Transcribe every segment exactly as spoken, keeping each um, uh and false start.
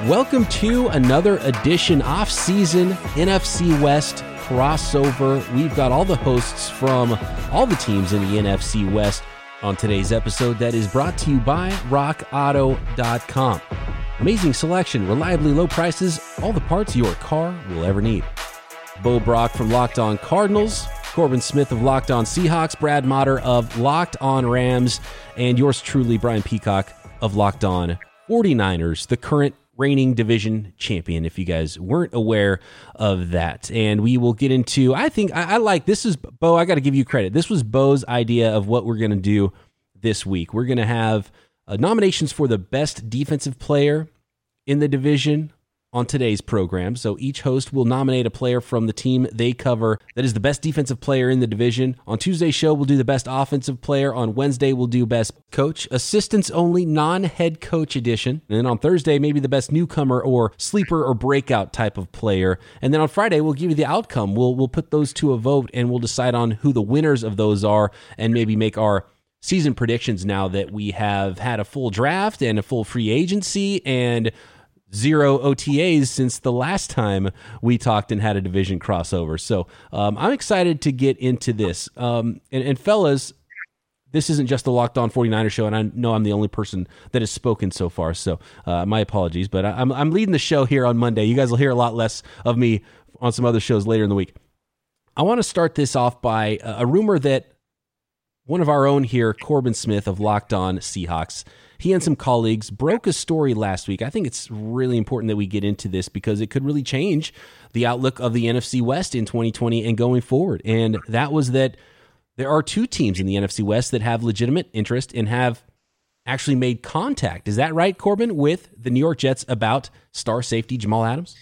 Welcome to another edition off-season N F C West crossover. We've got all the hosts from all the teams in the N F C West on today's episode that is brought to you by rock auto dot com. Amazing selection, reliably low prices, all the parts your car will ever need. Bo Brock from Locked On Cardinals, Corbin Smith of Locked On Seahawks, Brad Motter of Locked On Rams, and yours truly, Brian Peacock of Locked On forty-niners, the current reigning division champion, if you guys weren't aware of that. And we will get into, I think, I, I like, this is, Bo, I got to give you credit. This was Bo's idea of what we're going to do this week. We're going to have uh, nominations for the best defensive player in the division on today's program. So each host will nominate a player from the team they cover that is the best defensive player in the division. On Tuesday's show, we'll do the best offensive player. On Wednesday, we'll do best coach, assistants only, non-head coach edition. And then on Thursday, maybe the best newcomer or sleeper or breakout type of player. And then on Friday, we'll give you the outcome. We'll we'll put those to a vote and we'll decide on who the winners of those are and maybe make our season predictions now that we have had a full draft and a full free agency and zero O T As since the last time we talked and had a division crossover. So um, I'm excited to get into this. Um, and, and fellas, this isn't just the Locked On forty-niners show, and I know I'm the only person that has spoken so far, so uh, my apologies. But I, I'm, I'm leading the show here on Monday. You guys will hear a lot less of me on some other shows later in the week. I want to start this off by a, a rumor that one of our own here, Corbin Smith of Locked On Seahawks, he and some colleagues broke a story last week. I think it's really important that we get into this because it could really change the outlook of the N F C West in twenty twenty and going forward. And that was that there are two teams in the N F C West that have legitimate interest and have actually made contact. Is that right, Corbin, with the New York Jets about star safety Jamal Adams?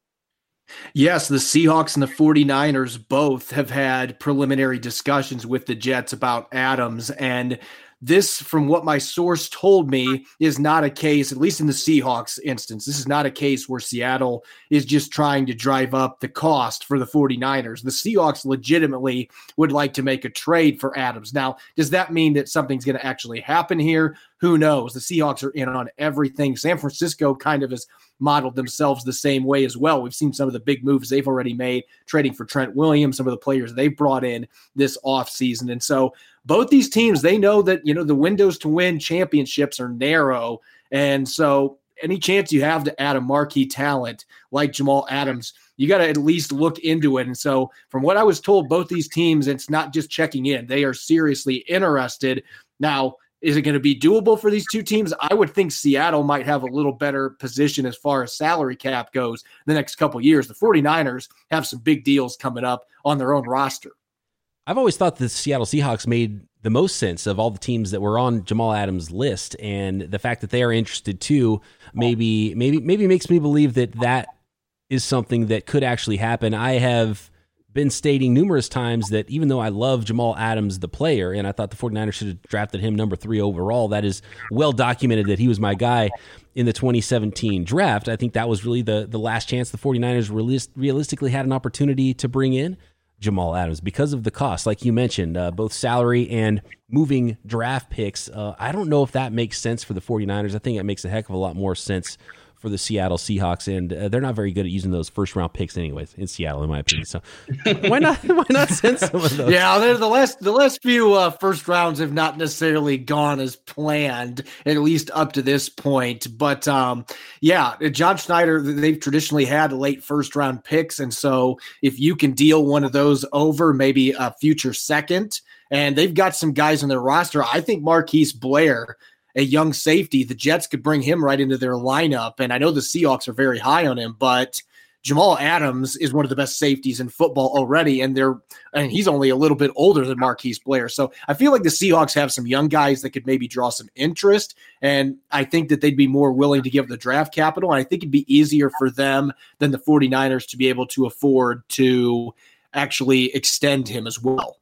Yes, the Seahawks and the forty-niners both have had preliminary discussions with the Jets about Adams, and this, from what my source told me, is not a case, at least in the Seahawks instance, this is not a case where Seattle is just trying to drive up the cost for the forty-niners. The Seahawks legitimately would like to make a trade for Adams. Now, does that mean that something's going to actually happen here? Who knows? The Seahawks are in on everything. San Francisco kind of has modeled themselves the same way as well. We've seen some of the big moves they've already made, trading for Trent Williams, some of the players they've brought in this offseason. And so both these teams, they know that, you know, the windows to win championships are narrow. And so any chance you have to add a marquee talent like Jamal Adams, you got to at least look into it. And so from what I was told, both these teams, it's not just checking in. They are seriously interested. Now, is it going to be doable for these two teams? I would think Seattle might have a little better position as far as salary cap goes the next couple of years. The forty-niners have some big deals coming up on their own roster. I've always thought the Seattle Seahawks made the most sense of all the teams that were on Jamal Adams' list, and the fact that they are interested too maybe maybe maybe makes me believe that that is something that could actually happen. I have been stating numerous times that even though I love Jamal Adams, the player, and I thought the forty-niners should have drafted him number three overall, that is well documented that he was my guy in the twenty seventeen draft. I think that was really the, the last chance the forty-niners realist, realistically had an opportunity to bring in Jamal Adams because of the cost, like you mentioned, uh, both salary and moving draft picks. Uh, I don't know if that makes sense for the forty-niners. I think it makes a heck of a lot more sense for the Seattle Seahawks, and uh, they're not very good at using those first round picks anyways in Seattle, in my opinion. So why not why not send some of those? Yeah, the last the last few uh, first rounds have not necessarily gone as planned, at least up to this point. But um, yeah, John Schneider, they've traditionally had late first round picks, and so if you can deal one of those over, maybe a future second, and they've got some guys on their roster. I think Marquise Blair, a young safety, the Jets could bring him right into their lineup. And I know the Seahawks are very high on him, but Jamal Adams is one of the best safeties in football already. And they're, and he's only a little bit older than Marquise Blair. So I feel like the Seahawks have some young guys that could maybe draw some interest. And I think that they'd be more willing to give the draft capital. And I think it'd be easier for them than the forty-niners to be able to afford to actually extend him as well.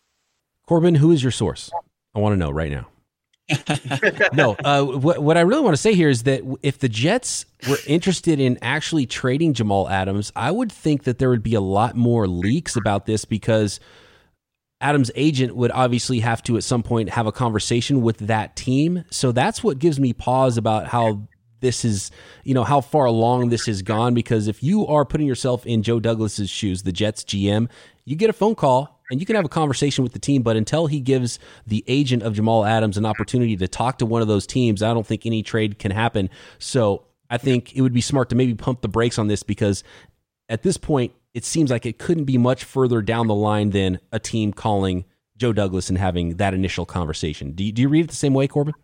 Corbin, who is your source? I want to know right now. no, uh, what, what I really want to say here is that if the Jets were interested in actually trading Jamal Adams, I would think that there would be a lot more leaks about this because Adams' agent would obviously have to at some point have a conversation with that team. So that's what gives me pause about how this is, you know, how far along this has gone, because if you are putting yourself in Joe Douglas's shoes, the Jets G M, you get a phone call and you can have a conversation with the team, but until he gives the agent of Jamal Adams an opportunity to talk to one of those teams, I don't think any trade can happen. So I think it would be smart to maybe pump the brakes on this, because at this point, it seems like it couldn't be much further down the line than a team calling Joe Douglas and having that initial conversation. Do you, do you read it the same way, Corbin?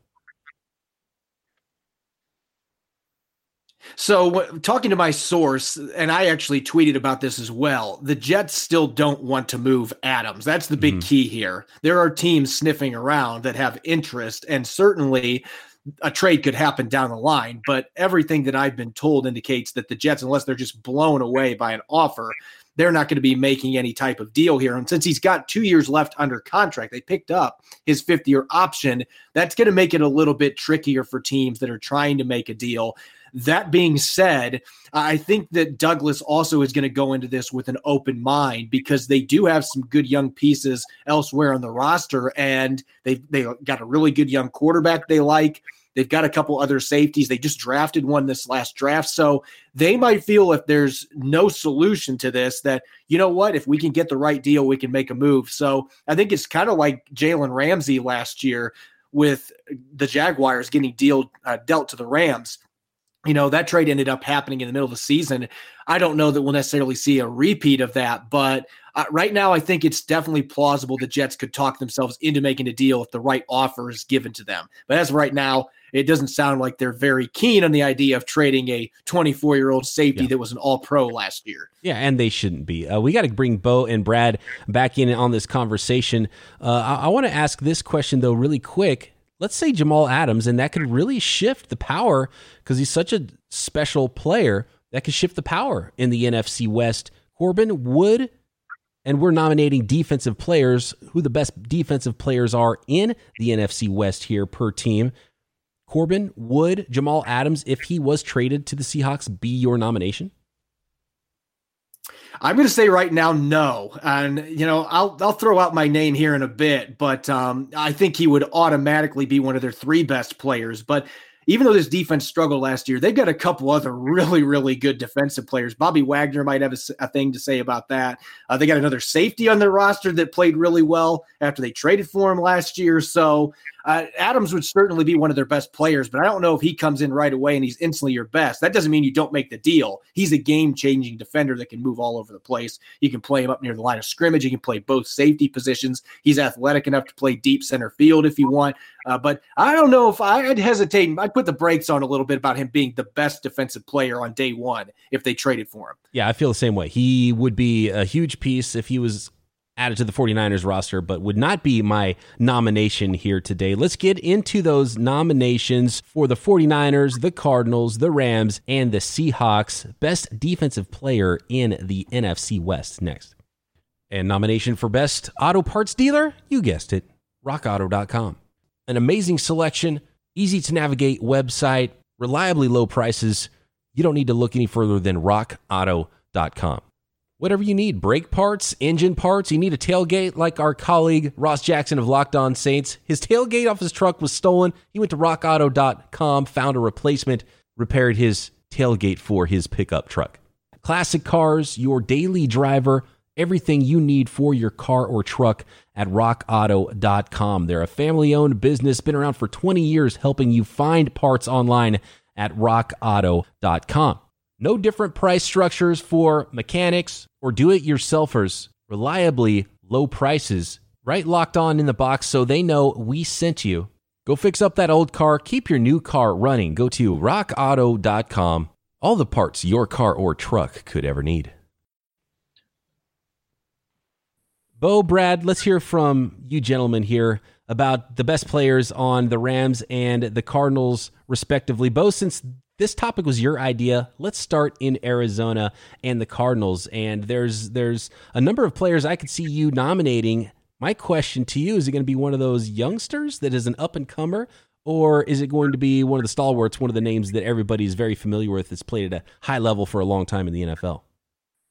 So talking to my source, and I actually tweeted about this as well, the Jets still don't want to move Adams. That's the big mm. key here. There are teams sniffing around that have interest, and certainly a trade could happen down the line, but everything that I've been told indicates that the Jets, unless they're just blown away by an offer, they're not going to be making any type of deal here. And since he's got two years left under contract, they picked up his fifth year option. That's going to make it a little bit trickier for teams that are trying to make a deal. That being said, I think that Douglas also is going to go into this with an open mind, because they do have some good young pieces elsewhere on the roster, and they've, they got a really good young quarterback they like. They've got a couple other safeties. They just drafted one this last draft. So they might feel, if there's no solution to this, that, you know what, if we can get the right deal, we can make a move. So I think it's kind of like Jalen Ramsey last year with the Jaguars getting deal, uh, dealt to the Rams. You know, that trade ended up happening in the middle of the season. I don't know that we'll necessarily see a repeat of that, but uh, right now I think it's definitely plausible the Jets could talk themselves into making a deal if the right offer is given to them. But as of right now, it doesn't sound like they're very keen on the idea of trading a twenty-four-year-old safety yeah. that was an all-pro last year. Yeah, and they shouldn't be. Uh, we got to bring Bo and Brad back in on this conversation. Uh, I, I want to ask this question, though, really quick. Let's say Jamal Adams, and that could really shift the power, because he's such a special player, that could shift the power in the N F C West. Corbin, would, and we're nominating defensive players, who the best defensive players are in the N F C West here per team. Corbin, would Jamal Adams, if he was traded to the Seahawks, be your nomination? I'm going to say right now, no. And, you know, I'll I'll throw out my name here in a bit, but um, I think he would automatically be one of their three best players. But even though this defense struggled last year, they've got a couple other really, really good defensive players. Bobby Wagner might have a, a thing to say about that. Uh, they got another safety on their roster that played really well after they traded for him last year. So uh, Adams would certainly be one of their best players, but I don't know if he comes in right away and he's instantly your best. That doesn't mean you don't make the deal. He's a game-changing defender that can move all over the place. You can play him up near the line of scrimmage. You can play both safety positions. He's athletic enough to play deep center field if you want. Uh, but I don't know if I, I'd hesitate. I'd put the brakes on a little bit about him being the best defensive player on day one if they traded for him. Yeah, I feel the same way. He would be a huge piece if he was added to the 49ers roster, but would not be my nomination here today. Let's get into those nominations for the 49ers, the Cardinals, the Rams, and the Seahawks. Best defensive player in the N F C West next. And nomination for best auto parts dealer? You guessed it, rock auto dot com. An amazing selection, easy to navigate website, reliably low prices. You don't need to look any further than rock auto dot com. Whatever you need, brake parts, engine parts, you need a tailgate like our colleague Ross Jackson of Locked On Saints. His tailgate off his truck was stolen. He went to rock auto dot com, found a replacement, repaired his tailgate for his pickup truck. Classic cars, your daily driver, everything you need for your car or truck at rock auto dot com. They're a family-owned business, been around for twenty years, helping you find parts online at rock auto dot com. No different price structures for mechanics or do-it-yourselfers. Reliably low prices. Right locked on in the box so they know we sent you. Go fix up that old car. Keep your new car running. Go to rock auto dot com. All the parts your car or truck could ever need. Bo, Brad, let's hear from you gentlemen here about the best players on the Rams and the Cardinals, respectively. Bo, since this topic was your idea, let's start in Arizona and the Cardinals. And there's there's a number of players I could see you nominating. My question to you, is it going to be one of those youngsters that is an up-and-comer, or is it going to be one of the stalwarts, one of the names that everybody is very familiar with, that's played at a high level for a long time in the N F L?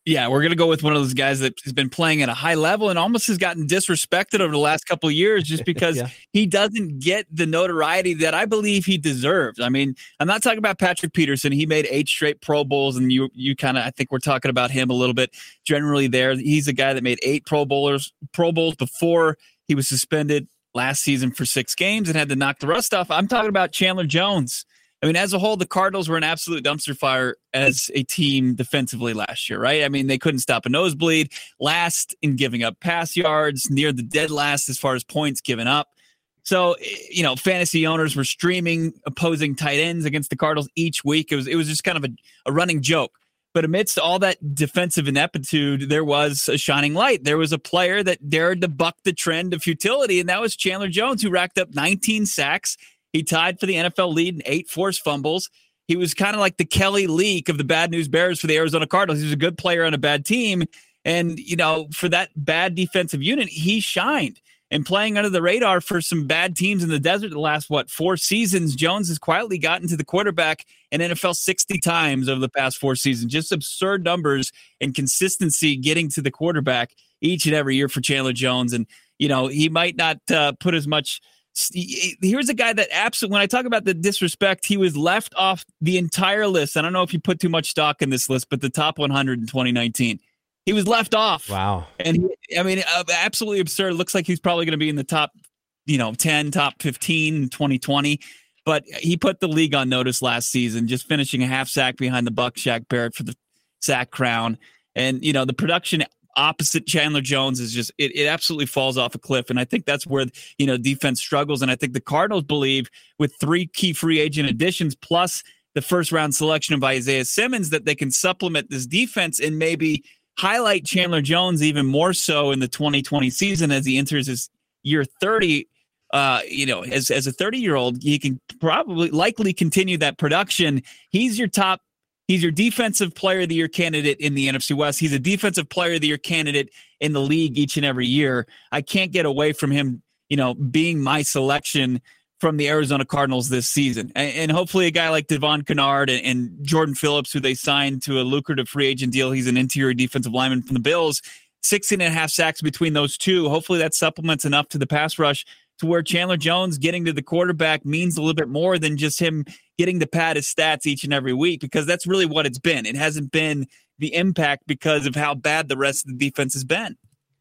Yeah, we're going to go with one of those guys that has been playing at a high level and almost has gotten disrespected over the last couple of years just because yeah. he doesn't get the notoriety that I believe he deserves. I mean, I'm not talking about Patrick Peterson. He made eight straight Pro Bowls, and you you kind of, I think we're talking about him a little bit generally there. He's a guy that made eight Pro Bowlers, Pro Bowls before he was suspended last season for six games and had to knock the rust off. I'm talking about Chandler Jones. I mean, as a whole, the Cardinals were an absolute dumpster fire as a team defensively last year, right? I mean, they couldn't stop a nosebleed, last in giving up pass yards, near the dead last as far as points given up. So, you know, fantasy owners were streaming opposing tight ends against the Cardinals each week. It was it was just kind of a, a running joke. But amidst all that defensive ineptitude, there was a shining light. There was a player that dared to buck the trend of futility, and that was Chandler Jones, who racked up nineteen sacks. He tied for the N F L lead in eight forced fumbles. He was kind of like the Kelly Leak of the Bad News Bears for the Arizona Cardinals. He was a good player on a bad team. And, you know, for that bad defensive unit, he shined. And playing under the radar for some bad teams in the desert the last, what, four seasons, Jones has quietly gotten to the quarterback in N F L sixty times over the past four seasons. Just absurd numbers and consistency getting to the quarterback each and every year for Chandler Jones. And, you know, he might not uh, put as much... Here's a guy that absolutely, when I talk about the disrespect, he was left off the entire list. I don't know if you put too much stock in this list, but the top one hundred in twenty nineteen, he was left off. Wow. And he, I mean, uh, absolutely absurd. Looks like he's probably going to be in the top, you know, ten, top fifteen in twenty twenty. But he put the league on notice last season, just finishing a half sack behind the Buck, Shaq Barrett, for the sack crown. And, you know, the production opposite Chandler Jones is just, it, it absolutely falls off a cliff. And I think that's where, you know, defense struggles. And I think the Cardinals believe with three key free agent additions, plus the first round selection of Isaiah Simmons, that they can supplement this defense and maybe highlight Chandler Jones even more so in the twenty twenty season as he enters his year thirty. Uh, you know, as, as a thirty year old, he can probably likely continue that production. He's your top He's your defensive player of the year candidate in the N F C West. He's a defensive player of the year candidate in the league each and every year. I can't get away from him, you know, being my selection from the Arizona Cardinals this season. And, and hopefully a guy like Devon Kennard and, and Jordan Phillips, who they signed to a lucrative free agent deal. He's an interior defensive lineman from the Bills. sixteen and a half sacks between those two. Hopefully that supplements enough to the pass rush to where Chandler Jones getting to the quarterback means a little bit more than just him getting to pad his stats each and every week, because that's really what it's been. It hasn't been the impact because of how bad the rest of the defense has been.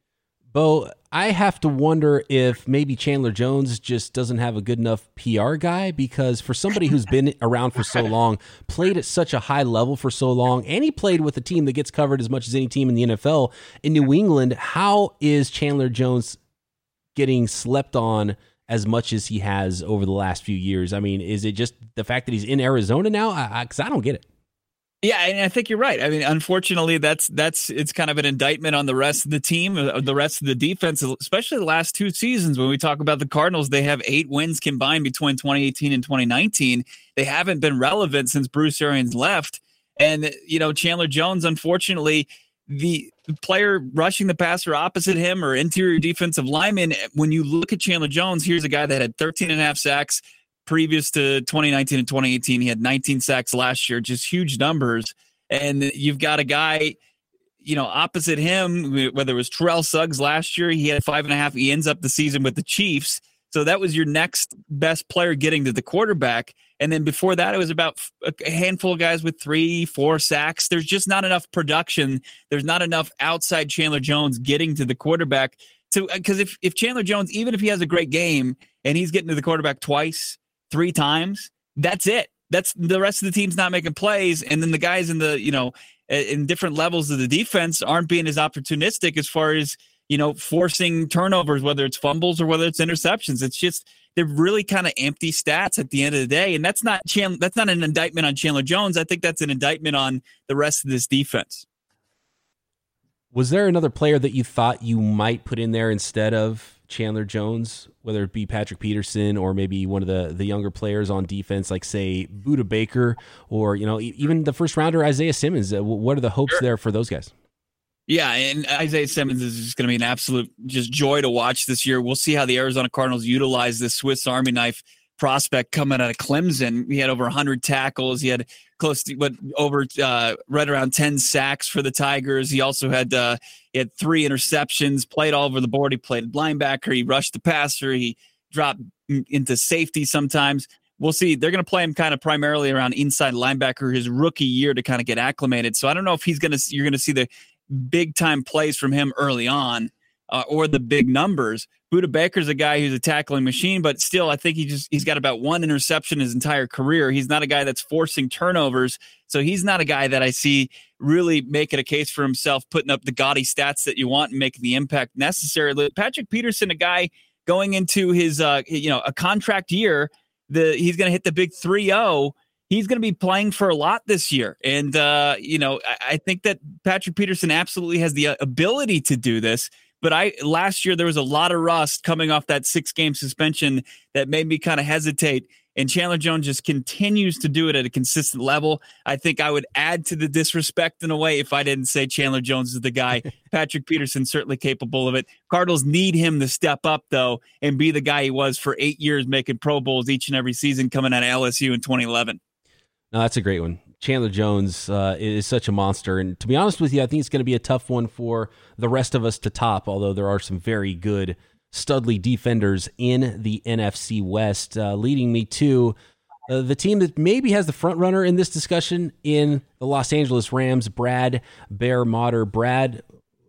Bo, I have to wonder if maybe Chandler Jones just doesn't have a good enough P R guy, because for somebody who's been around for so long, played at such a high level for so long, and he played with a team that gets covered as much as any team in the N F L in New England, how is Chandler Jones getting slept on as much as he has over the last few years? I mean, is it just the fact that he's in Arizona now? I, I, 'cause I don't get it. Yeah, and I think you're right. I mean, unfortunately, that's that's it's kind of an indictment on the rest of the team, the rest of the defense, especially the last two seasons. When we talk about the Cardinals, they have eight wins combined between twenty eighteen and twenty nineteen. They haven't been relevant since Bruce Arians left. And, you know, Chandler Jones, unfortunately, the player rushing the passer opposite him or interior defensive lineman, when you look at Chandler Jones, here's a guy that had thirteen and a half sacks previous to twenty nineteen and twenty eighteen. He had nineteen sacks last year, just huge numbers. And you've got a guy, you know, opposite him, whether it was Terrell Suggs last year, he had five and a half. He ends up the season with the Chiefs. So that was your next best player getting to the quarterback. And then before that, it was about a handful of guys with three, four sacks. There's just not enough production. There's not enough outside Chandler Jones getting to the quarterback. To, because if, if Chandler Jones, even if he has a great game and he's getting to the quarterback twice, three times, that's it. That's the rest of the team's not making plays. And then the guys in the, you know, in different levels of the defense aren't being as opportunistic as far as, you know, forcing turnovers, whether it's fumbles or whether it's interceptions. It's just, they're really kind of empty stats at the end of the day. And that's not Chandler, that's not an indictment on Chandler Jones. I think that's an indictment on the rest of this defense. Was there another player that you thought you might put in there instead of Chandler Jones, whether it be Patrick Peterson or maybe one of the, the younger players on defense, like, say, Budda Baker, or, you know, even the first rounder, Isaiah Simmons? What are the hopes sure. there for those guys? Yeah, and Isaiah Simmons is just going to be an absolute just joy to watch this year. We'll see how the Arizona Cardinals utilize this Swiss Army knife prospect coming out of Clemson. He had over one hundred tackles. He had close to what over uh, right around ten sacks for the Tigers. He also had uh, he had three interceptions. Played all over the board. He played linebacker. He rushed the passer. He dropped into safety sometimes. We'll see. They're going to play him kind of primarily around inside linebacker his rookie year to kind of get acclimated. So I don't know if he's going to, you're going to see the big time plays from him early on uh, or the big numbers. Budda Baker's a guy who's a tackling machine, but still I think he just, he's got about one interception his entire career. He's not a guy that's forcing turnovers. So he's not a guy that I see really making a case for himself, putting up the gaudy stats that you want and making the impact necessary. Patrick Peterson, a guy going into his, uh, you know, a contract year, The he's going to hit the big three oh. He's going to be playing for a lot this year. And, uh, you know, I, I think that Patrick Peterson absolutely has the ability to do this. But I last year there was a lot of rust coming off that six-game suspension that made me kind of hesitate. And Chandler Jones just continues to do it at a consistent level. I think I would add to the disrespect in a way if I didn't say Chandler Jones is the guy. Patrick Peterson certainly capable of it. Cardinals need him to step up, though, and be the guy he was for eight years making Pro Bowls each and every season coming out of L S U in twenty eleven. No, that's a great one. Chandler Jones uh, is such a monster. And to be honest with you, I think it's going to be a tough one for the rest of us to top, although there are some very good Studley defenders in the N F C West, uh, leading me to uh, the team that maybe has the front runner in this discussion in the Los Angeles Rams, Brad Bear Motter. Brad,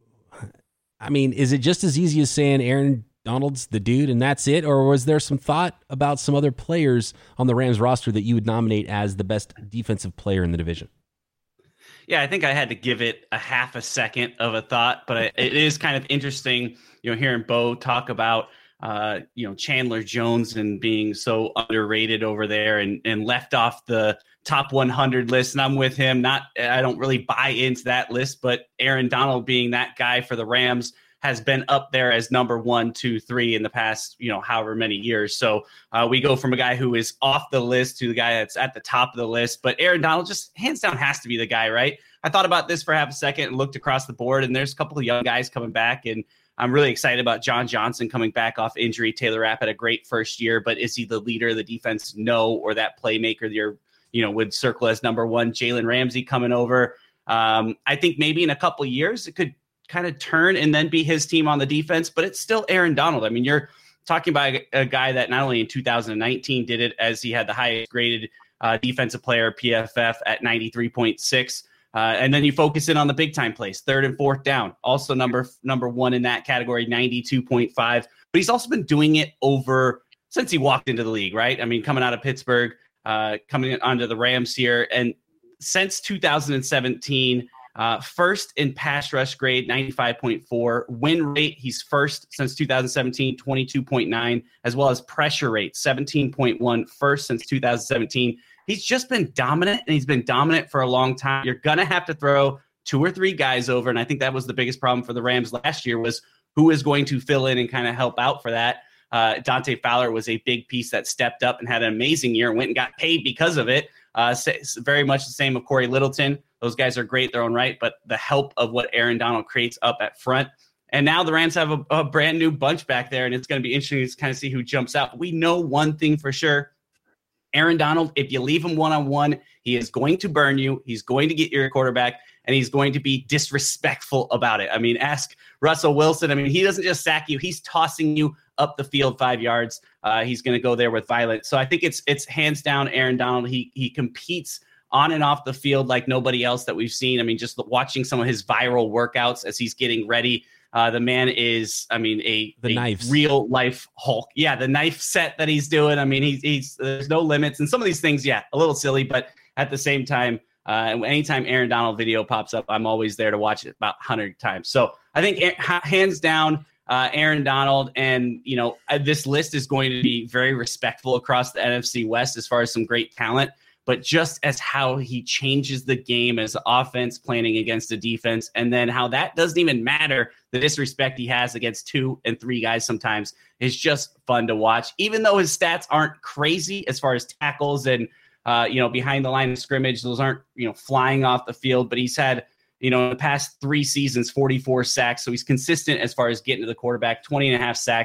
I mean, is it just as easy as saying Aaron Donald's the dude and that's it? Or was there some thought about some other players on the Rams roster that you would nominate as the best defensive player in the division? Yeah, I think I had to give it a half a second of a thought, but it is kind of interesting, you know, hearing Bo talk about, uh, you know, Chandler Jones and being so underrated over there and, and left off the top one hundred list. And I'm with him. Not, I don't really buy into that list, but Aaron Donald being that guy for the Rams has been up there as number one, two, three in the past, you know, however many years. So uh, we go from a guy who is off the list to the guy that's at the top of the list. But Aaron Donald just hands down has to be the guy, right? I thought about this for half a second and looked across the board, and there's a couple of young guys coming back, and I'm really excited about John Johnson coming back off injury. Taylor Rapp had a great first year, but is he the leader of the defense? No. Or that playmaker that you're, you know, would circle as number one. Jalen Ramsey coming over. Um, I think maybe in a couple of years it could kind of turn and then be his team on the defense, but it's still Aaron Donald. I mean, you're talking about a, a guy that not only in two thousand nineteen did it as he had the highest graded uh, defensive player P F F at ninety-three point six. Uh, and then you focus in on the big time plays, third and fourth down, also number number one in that category, ninety-two point five. But he's also been doing it over since he walked into the league, right? I mean, coming out of Pittsburgh, uh, coming onto the Rams here, and since two thousand seventeen, uh, first in pass rush grade, ninety-five point four. Win rate, he's first since two thousand seventeen, twenty-two point nine, as well as pressure rate, seventeen point one, first since two thousand seventeen. He's just been dominant, and he's been dominant for a long time. You're going to have to throw two or three guys over, and I think that was the biggest problem for the Rams last year was who is going to fill in and kind of help out for that. Uh, Dante Fowler was a big piece that stepped up and had an amazing year and went and got paid because of it. Uh, very much the same with Corey Littleton. Those guys are great their own right, but the help of what Aaron Donald creates up at front. And now the Rams have a, a brand new bunch back there, and it's going to be interesting to kind of see who jumps out. We know one thing for sure. Aaron Donald, if you leave him one-on-one, he is going to burn you. He's going to get your quarterback, and he's going to be disrespectful about it. I mean, ask Russell Wilson. I mean, he doesn't just sack you. He's tossing you up the field five yards. Uh, he's going to go there with violence. So I think it's it's hands down Aaron Donald. He he competes on and off the field like nobody else that we've seen. I mean, just watching some of his viral workouts as he's getting ready. Uh, the man is, I mean, a, the a real life Hulk. Yeah, the knife set that he's doing. I mean, he's, he's there's no limits. And some of these things, yeah, a little silly, but at the same time, uh, anytime Aaron Donald video pops up, I'm always there to watch it about one hundred times. So I think hands down, uh, Aaron Donald, and, you know, this list is going to be very respectful across the N F C West as far as some great talent. But just as how he changes the game as offense planning against the defense, and then how that doesn't even matter, the disrespect he has against two and three guys sometimes is just fun to watch. Even though his stats aren't crazy as far as tackles and, uh, you know, behind the line of scrimmage, those aren't, you know, flying off the field. But he's had, you know, in the past three seasons, forty-four sacks. So he's consistent as far as getting to the quarterback, twenty and a half sacks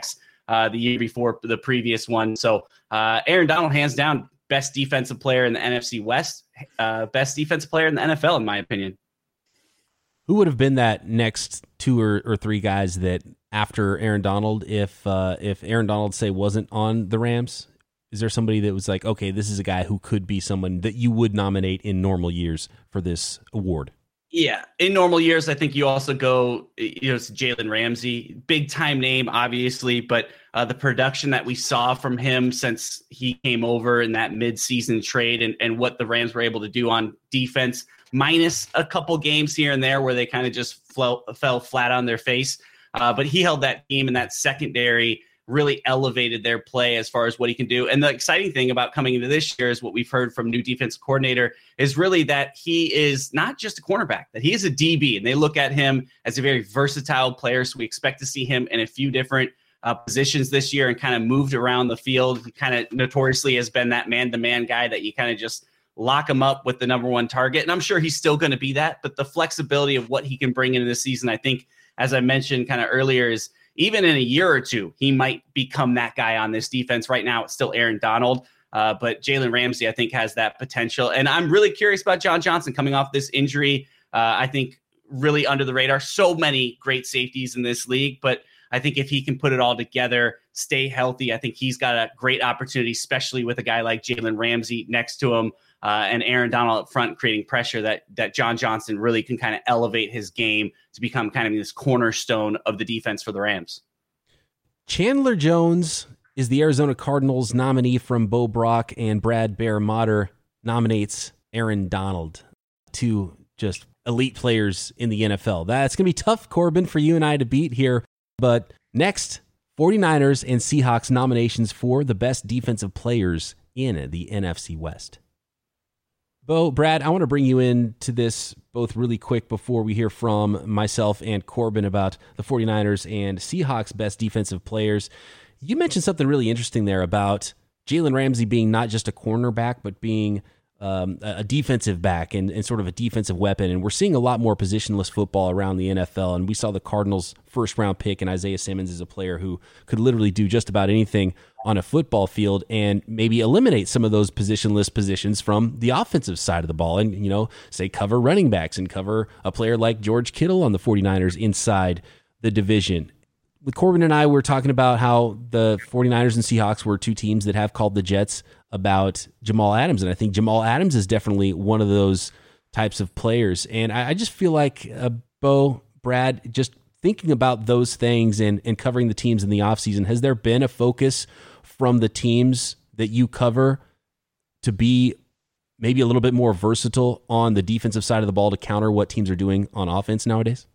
uh, the year before the previous one. So uh, Aaron Donald, hands down, best defensive player in the N F C West, uh, best defensive player in the N F L, in my opinion. Who would have been that next two or, or three guys that after Aaron Donald, if uh, if Aaron Donald, say, wasn't on the Rams? Is there somebody that was like, okay, this is a guy who could be someone that you would nominate in normal years for this award? Yeah, in normal years, I think you also go, you know, it's Jalen Ramsey, big time name, obviously, but uh, the production that we saw from him since he came over in that midseason trade and, and what the Rams were able to do on defense, minus a couple games here and there where they kind of just fell, fell flat on their face. Uh, but he held that team and that secondary really elevated their play as far as what he can do. And the exciting thing about coming into this year is what we've heard from new defensive coordinator is really that he is not just a cornerback, that he is a D B, and they look at him as a very versatile player. So we expect to see him in a few different uh, positions this year and kind of moved around the field. He kind of notoriously has been that man-to-man guy that you kind of just lock him up with the number one target. And I'm sure he's still going to be that, but the flexibility of what he can bring into this season, I think, as I mentioned kind of earlier, is even in a year or two, he might become that guy on this defense. Right now, it's still Aaron Donald, uh, but Jalen Ramsey, I think, has that potential. And I'm really curious about John Johnson coming off this injury. Uh, I think really under the radar. So many great safeties in this league, but I think if he can put it all together, stay healthy, I think he's got a great opportunity, especially with a guy like Jalen Ramsey next to him uh, and Aaron Donald up front creating pressure that that John Johnson really can kind of elevate his game to become kind of this cornerstone of the defense for the Rams. Chandler Jones is the Arizona Cardinals nominee from Bo Brock, and Brad Bear Motter nominates Aaron Donald, two just elite players in the N F L. That's going to be tough, Corbin, for you and I to beat here. But next, 49ers and Seahawks nominations for the best defensive players in the N F C West. Bo, Brad, I want to bring you into this both really quick before we hear from myself and Corbin about the 49ers and Seahawks best defensive players. You mentioned something really interesting there about Jalen Ramsey being not just a cornerback, but being um, a defensive back and, and sort of a defensive weapon. And we're seeing a lot more positionless football around the N F L. And we saw the Cardinals' first-round pick, and Isaiah Simmons is a player who could literally do just about anything on a football field and maybe eliminate some of those positionless positions from the offensive side of the ball and, you know, say cover running backs and cover a player like George Kittle on the 49ers inside the division. With Corbin and I, we're talking about how the 49ers and Seahawks were two teams that have called the Jets about Jamal Adams. And I think Jamal Adams is definitely one of those types of players. And I, I just feel like, uh, Bo, Brad, just thinking about those things and, and covering the teams in the offseason, has there been a focus from the teams that you cover to be maybe a little bit more versatile on the defensive side of the ball to counter what teams are doing on offense nowadays?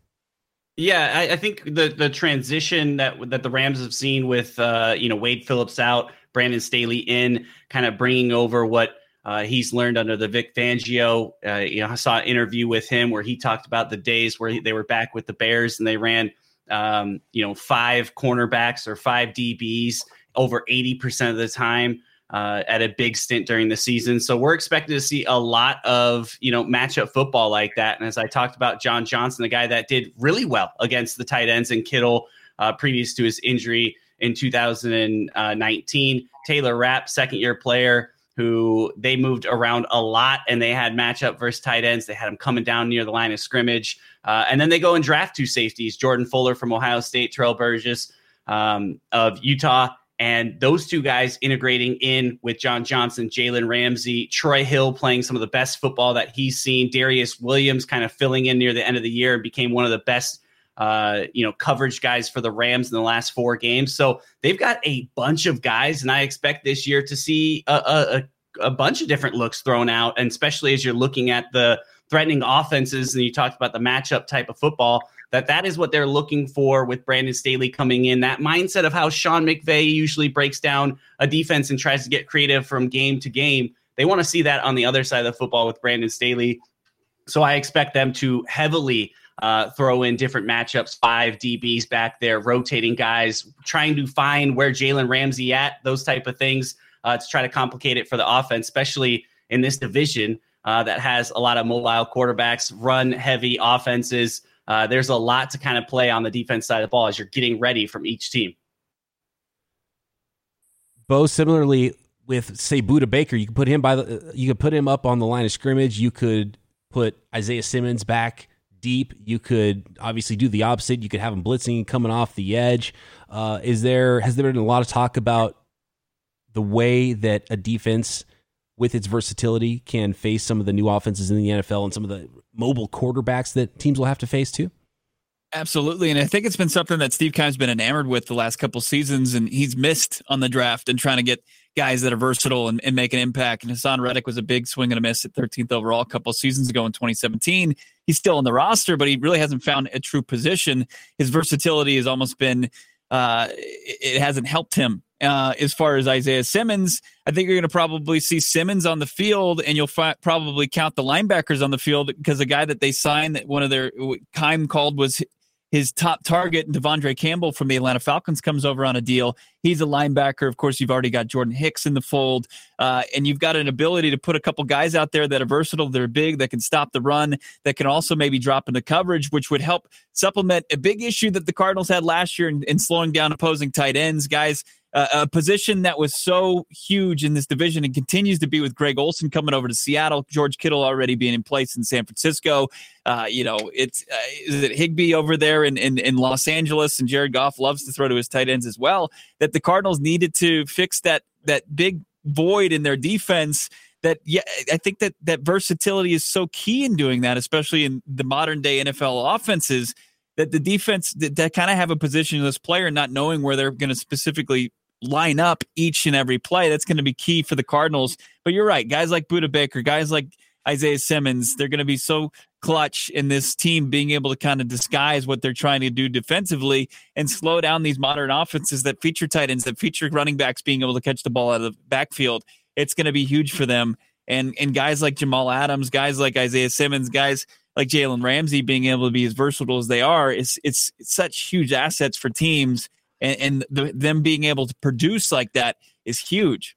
Yeah, I, I think the the transition that that the Rams have seen with uh, you know Wade Phillips out, Brandon Staley in, kind of bringing over what uh, he's learned under the Vic Fangio. Uh, you know, I saw an interview with him where he talked about the days where he, they were back with the Bears and they ran um, you know five cornerbacks or five D Bs over eighty percent of the time. Uh, at a big stint during the season. So we're expecting to see a lot of, you know, matchup football like that. And as I talked about John Johnson, the guy that did really well against the tight ends and Kittle uh, previous to his injury in two thousand nineteen, Taylor Rapp, second year player who they moved around a lot and they had matchup versus tight ends. They had him coming down near the line of scrimmage. Uh, and then they go and draft two safeties, Jordan Fuller from Ohio State, Terrell Burgess um, of Utah. And those two guys integrating in with John Johnson, Jalen Ramsey, Troy Hill playing some of the best football that he's seen. Darius Williams kind of filling in near the end of the year and became one of the best, uh, you know, coverage guys for the Rams in the last four games. So they've got a bunch of guys, and I expect this year to see a, a, a bunch of different looks thrown out, and especially as you're looking at the threatening offenses, and you talked about the matchup type of football, that that is what they're looking for with Brandon Staley coming in. That mindset of how Sean McVay usually breaks down a defense and tries to get creative from game to game. They want to see that on the other side of the football with Brandon Staley. So I expect them to heavily uh, throw in different matchups, five D Bs back there, rotating guys, trying to find where Jalen Ramsey at, those type of things uh, to try to complicate it for the offense, especially in this division uh, that has a lot of mobile quarterbacks, run-heavy offenses. Uh, there's a lot to kind of play on the defense side of the ball as you're getting ready from each team. Bo, similarly with, say, Budda Baker, you could put him by the, you could put him up on the line of scrimmage. You could put Isaiah Simmons back deep. You could obviously do the opposite. You could have him blitzing, coming off the edge. Uh, is there has there been a lot of talk about the way that a defense with its versatility can face some of the new offenses in the N F L and some of the mobile quarterbacks that teams will have to face too? Absolutely. And I think it's been something that Steve Keim's been enamored with the last couple seasons, and he's missed on the draft and trying to get guys that are versatile and, and make an impact. And Hassan Reddick was a big swing and a miss at thirteenth overall a couple seasons ago in twenty seventeen. He's still on the roster, but he really hasn't found a true position. His versatility has almost been, uh, it hasn't helped him. Uh, as far as Isaiah Simmons, I think you're going to probably see Simmons on the field, and you'll fi- probably count the linebackers on the field, because the guy that they signed, that one of their Keim called was his top target, Devondre Campbell from the Atlanta Falcons, comes over on a deal. He's a linebacker. Of course, you've already got Jordan Hicks in the fold, uh, and you've got an ability to put a couple guys out there that are versatile, that are big, that can stop the run, that can also maybe drop into coverage, which would help supplement a big issue that the Cardinals had last year in, in slowing down opposing tight ends. Guys, uh, a position that was so huge in this division and continues to be with Greg Olsen coming over to Seattle, George Kittle already being in place in San Francisco. Uh, you know, it's uh, is it Higbee over there in, in, in Los Angeles, and Jared Goff loves to throw to his tight ends as well, that the Cardinals needed to fix that that big void in their defense. That, yeah, I think that that versatility is so key in doing that, especially in the modern day N F L offenses, that the defense that, that kind of have a positionless player, not knowing where they're going to specifically line up each and every play. That's going to be key for the Cardinals. But you're right, guys like Budda Baker, guys like Isaiah Simmons, they're going to be so clutch in this team being able to kind of disguise what they're trying to do defensively and slow down these modern offenses that feature tight ends, that feature running backs being able to catch the ball out of the backfield. It's going to be huge for them. And and guys like Jamal Adams, guys like Isaiah Simmons, guys like Jalen Ramsey being able to be as versatile as they are, it's, it's, it's such huge assets for teams. And, and the, them being able to produce like that is huge.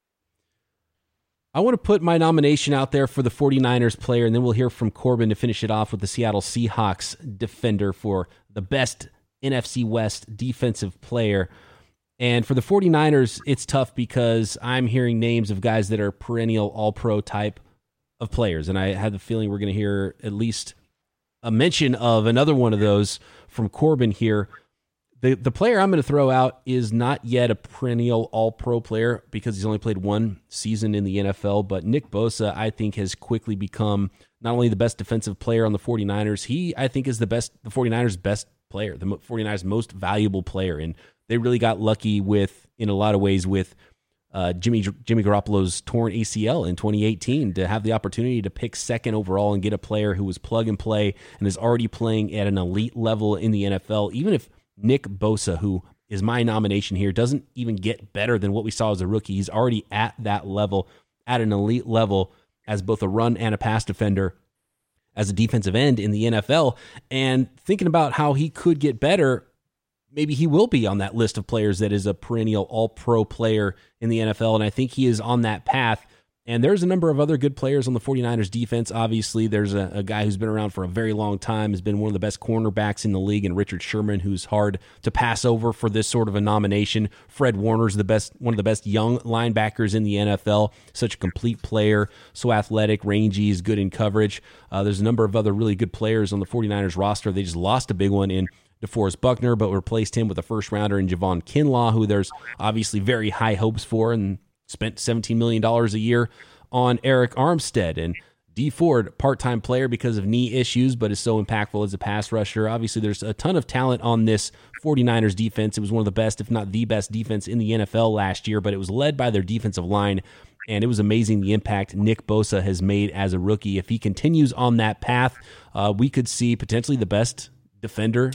I want to put my nomination out there for the 49ers player, and then we'll hear from Corbin to finish it off with the Seattle Seahawks defender for the best N F C West defensive player. And for the 49ers, it's tough because I'm hearing names of guys that are perennial all-pro type of players, and I have the feeling we're going to hear at least a mention of another one of those from Corbin here. The the player I'm going to throw out is not yet a perennial all-pro player because he's only played one season in the N F L, but Nick Bosa, I think, has quickly become not only the best defensive player on the 49ers, he, I think, is the best, the 49ers' best player, the 49ers' most valuable player, and they really got lucky with, in a lot of ways, with uh, Jimmy Jimmy Garoppolo's torn A C L in twenty eighteen to have the opportunity to pick second overall and get a player who was plug and play and is already playing at an elite level in the N F L, even if Nick Bosa, who is my nomination here, doesn't even get better than what we saw as a rookie. He's already at that level, at an elite level, as both a run and a pass defender, as a defensive end in the N F L. And thinking about how he could get better, maybe he will be on that list of players that is a perennial all-pro player in the N F L, and I think he is on that path. And there's a number of other good players on the 49ers defense. Obviously, there's a, a guy who's been around for a very long time, has been one of the best cornerbacks in the league, and Richard Sherman, who's hard to pass over for this sort of a nomination. Fred Warner's the best, one of the best young linebackers in the N F L. Such a complete player, so athletic, rangy, is good in coverage. Uh, there's a number of other really good players on the 49ers roster. They just lost a big one in DeForest Buckner, but replaced him with a first-rounder in Javon Kinlaw, who there's obviously very high hopes for, and spent seventeen million dollars a year on Eric Armstead. And Dee Ford, part-time player because of knee issues, but is so impactful as a pass rusher. Obviously, there's a ton of talent on this 49ers defense. It was one of the best, if not the best, defense in the N F L last year, but it was led by their defensive line, and it was amazing the impact Nick Bosa has made as a rookie. If he continues on that path, uh, we could see potentially the best defender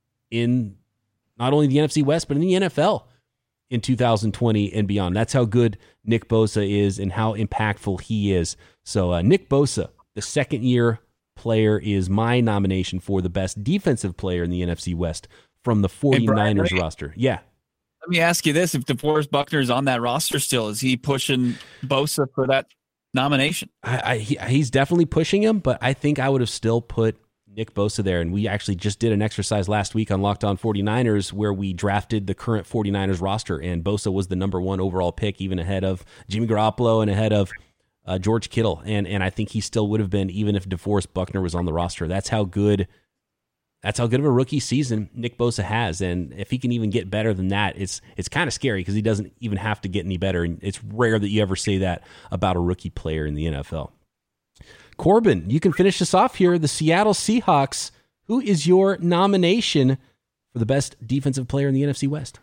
in not only the N F C West, but in the N F L in two thousand twenty and beyond. That's how good Nick Bosa is and how impactful he is. So uh, Nick Bosa, the second-year player, is my nomination for the best defensive player in the N F C West from the 49ers hey, roster. Yeah. Let me ask you this. If DeForest Buckner is on that roster still, is he pushing Bosa for that nomination? I, I, he, he's definitely pushing him, but I think I would have still put Nick Bosa there, and we actually just did an exercise last week on Locked On 49ers where we drafted the current 49ers roster, and Bosa was the number one overall pick, even ahead of Jimmy Garoppolo and ahead of uh, George Kittle, and and I think he still would have been even if DeForest Buckner was on the roster. That's how good that's how good of a rookie season Nick Bosa has, and if he can even get better than that, it's it's kind of scary because he doesn't even have to get any better, and it's rare that you ever say that about a rookie player in the N F L. Corbin, you can finish us off here. The Seattle Seahawks, who is your nomination for the best defensive player in the N F C West?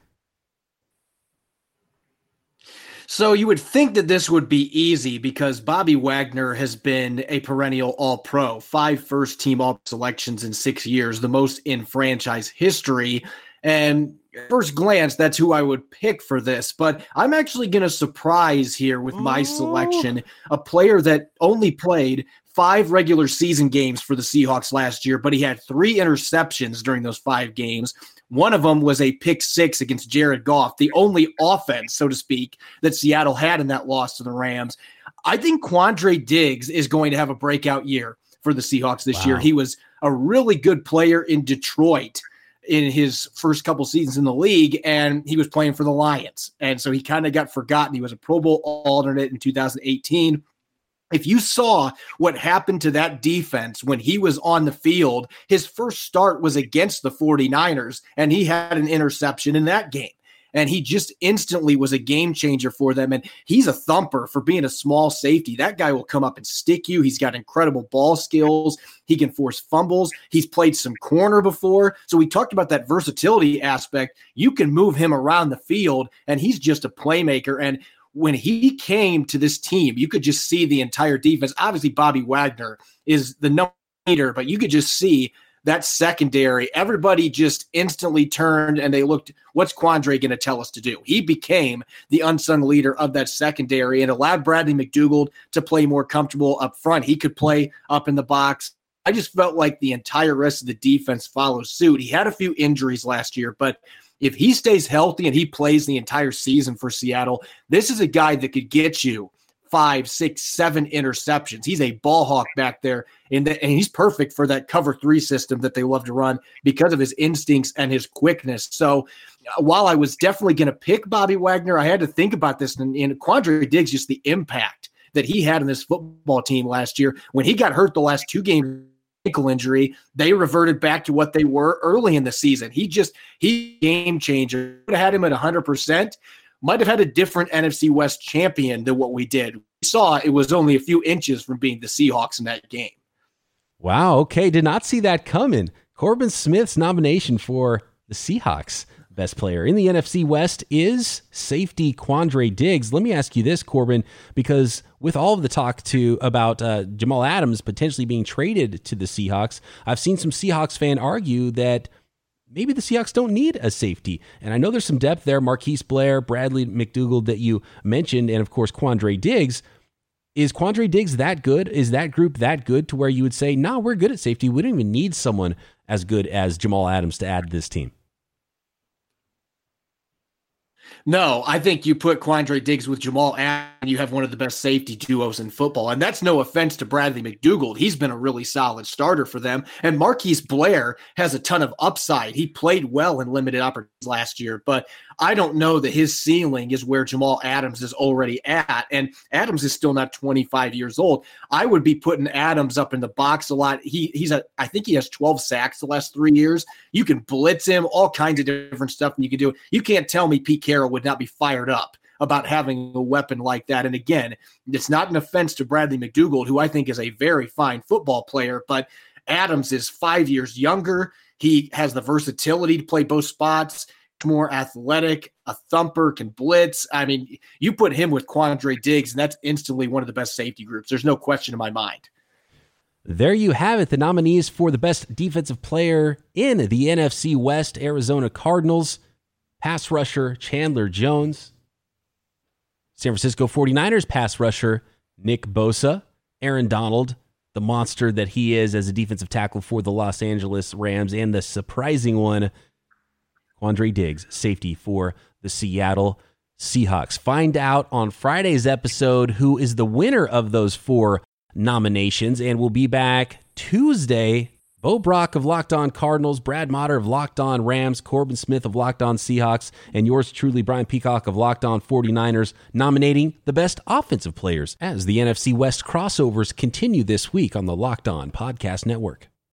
So you would think that this would be easy because Bobby Wagner has been a perennial All-Pro, five first-team All selections in six years, the most in franchise history. And at first glance, that's who I would pick for this. But I'm actually going to surprise here with my oh. selection, a player that only played five regular season games for the Seahawks last year, but he had three interceptions during those five games. One of them was a pick six against Jared Goff, the only offense, so to speak, that Seattle had in that loss to the Rams. I think Quandre Diggs is going to have a breakout year for the Seahawks this wow. year. He was a really good player in Detroit in his first couple seasons in the league, and he was playing for the Lions. And so he kind of got forgotten. He was a Pro Bowl alternate in two thousand eighteen. If you saw what happened to that defense when he was on the field, his first start was against the 49ers, and he had an interception in that game. And he just instantly was a game changer for them. And he's a thumper for being a small safety. That guy will come up and stick you. He's got incredible ball skills. He can force fumbles. He's played some corner before. So we talked about that versatility aspect. You can move him around the field, and he's just a playmaker. And when he came to this team, you could just see the entire defense. Obviously, Bobby Wagner is the number leader, but you could just see that secondary. Everybody just instantly turned and they looked, what's Quandre going to tell us to do? He became the unsung leader of that secondary and allowed Bradley McDougald to play more comfortable up front. He could play up in the box. I just felt like the entire rest of the defense followed suit. He had a few injuries last year, but if he stays healthy and he plays the entire season for Seattle, this is a guy that could get you five, six, seven interceptions. He's a ball hawk back there, and, the, and he's perfect for that cover three system that they love to run because of his instincts and his quickness. So uh, while I was definitely going to pick Bobby Wagner, I had to think about this. And, and Quandre Diggs, just the impact that he had in this football team last year. When he got hurt the last two games, ankle injury, they reverted back to what they were early in the season. He just, he game changer. Would have had him at one hundred percent. Might have had a different N F C West champion than what we did. We saw it was only a few inches from being the Seahawks in that game. Wow, okay, did not see that coming. Corbin Smith's nomination for the Seahawks best player in the N F C West is safety Quandre Diggs. Let me ask you this, Corbin, because with all of the talk to about uh, Jamal Adams potentially being traded to the Seahawks, I've seen some Seahawks fan argue that maybe the Seahawks don't need a safety. And I know there's some depth there. Marquise Blair, Bradley McDougald that you mentioned, and of course Quandre Diggs. Is Quandre Diggs that good? Is that group that good to where you would say, no, nah, we're good at safety. We don't even need someone as good as Jamal Adams to add to this team? No, I think you put Quandre Diggs with Jamal Adams, and you have one of the best safety duos in football. And that's no offense to Bradley McDougald. He's been a really solid starter for them. And Marquise Blair has a ton of upside. He played well in limited opportunities last year, but I don't know that his ceiling is where Jamal Adams is already at. And Adams is still not twenty-five years old. I would be putting Adams up in the box a lot. He he's a I think he has twelve sacks the last three years. You can blitz him, all kinds of different stuff, and you can do it. You can't tell me Pete Carroll would not be fired up about having a weapon like that. And again, it's not an offense to Bradley McDougald, who I think is a very fine football player, but Adams is five years younger. He has the versatility to play both spots, more athletic, a thumper, can blitz. I mean, you put him with Quandre Diggs, and that's instantly one of the best safety groups. There's no question in my mind. There you have it, the nominees for the best defensive player in the N F C West. Arizona Cardinals pass rusher Chandler Jones, San Francisco 49ers pass rusher Nick Bosa, Aaron Donald, the monster that he is as a defensive tackle for the Los Angeles Rams, and the surprising one, Quandre Diggs, safety for the Seattle Seahawks. Find out on Friday's episode who is the winner of those four nominations, and we'll be back Tuesday Bo Brock of Locked On Cardinals, Brad Motter of Locked On Rams, Corbin Smith of Locked On Seahawks, and yours truly, Brian Peacock of Locked On forty-niners, nominating the best offensive players as the N F C West crossovers continue this week on the Locked On Podcast Network.